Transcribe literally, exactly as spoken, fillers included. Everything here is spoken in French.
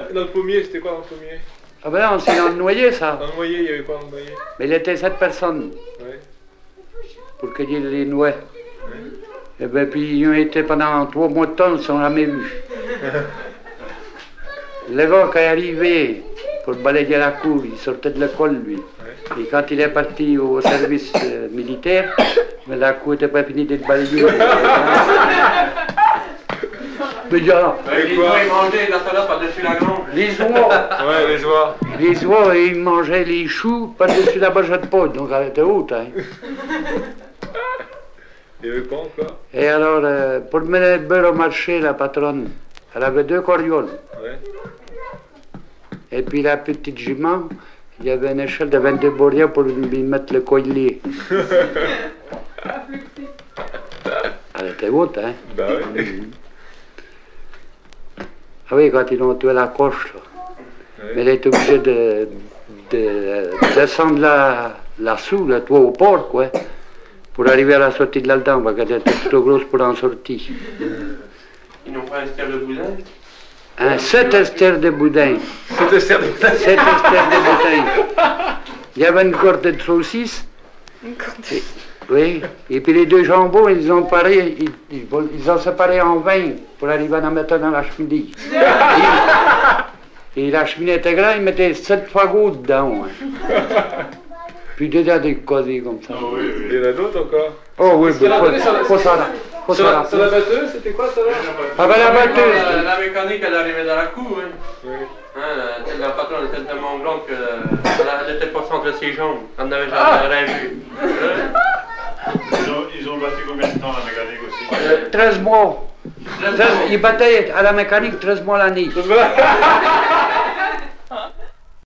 dans le pommier, c'était quoi dans le pommier? Ah ben non, c'est dans le noyer, ça. Dans le noyer, il y avait quoi dans le noyer? Mais il était sept personnes Ouais. pour cueillir les noix. Ouais. Et ben puis ils ont été pendant trois mois de temps, ils ne sont jamais vus. Le gars qui est arrivé pour balayer la cour, il sortait de l'école, lui. Ouais. Et quand il est parti au service euh, militaire, mais la cour n'était pas finie d'être balayée. Mais genre, Les oies, ils mangeaient de la salade par-dessus la grange. les oies, Ouais, les oies. les oies, ils mangeaient les choux par-dessus la bâche de pote, donc elle était haute. Hein. Il y avait quoi encore? Et alors, euh, pour mener le beurre au marché, la patronne, elle avait deux corioles. Ouais. Et puis la petite jument, il y avait une échelle de vingt-deux bourrières pour lui mettre le collier. Elle était haute, hein? Bah ouais. Mhm. Ah oui, quand ils ont tué la coche, là. Ouais. Mais elle était obligée de, de descendre la, la sous, le toit au port, quoi, pour arriver à la sortie de là-dedans, parce qu'elle était trop grosse pour en sortir. Ils n'ont pas un ster de boudin. Un sept esters de boudin. C'était certain. Sept esters de boudin. Il y avait une corde de saucisse. Et, oui, et puis les deux jambons, ils ont paré, ils, ils, ils ont séparé en vingt pour arriver à en mettre dans la cheminée. Et, et la cheminée était grande, ils mettaient sept fagots dedans. Hein. Puis déjà des cosés comme ça. Oh, oui, oui. Il y en a d'autres encore? Oh oui, mais la faut, donnée sur la- faut ça là. Faut Sur ça la, là. sur la batteuse, c'était quoi ça là? Ah ben la La, batteuse. la mécanique, elle arrivait dans la cour. Hein. Oui. Hein, la, la patronne était tellement grande qu'elle n'était pas entre ses jambes. Elle n'avait jamais Ah. rien vu. Ils ont, ils ont battu combien de temps la mécanique aussi? Euh, treize mois. treize, ils battaient à la mécanique treize mois l'année. Voilà.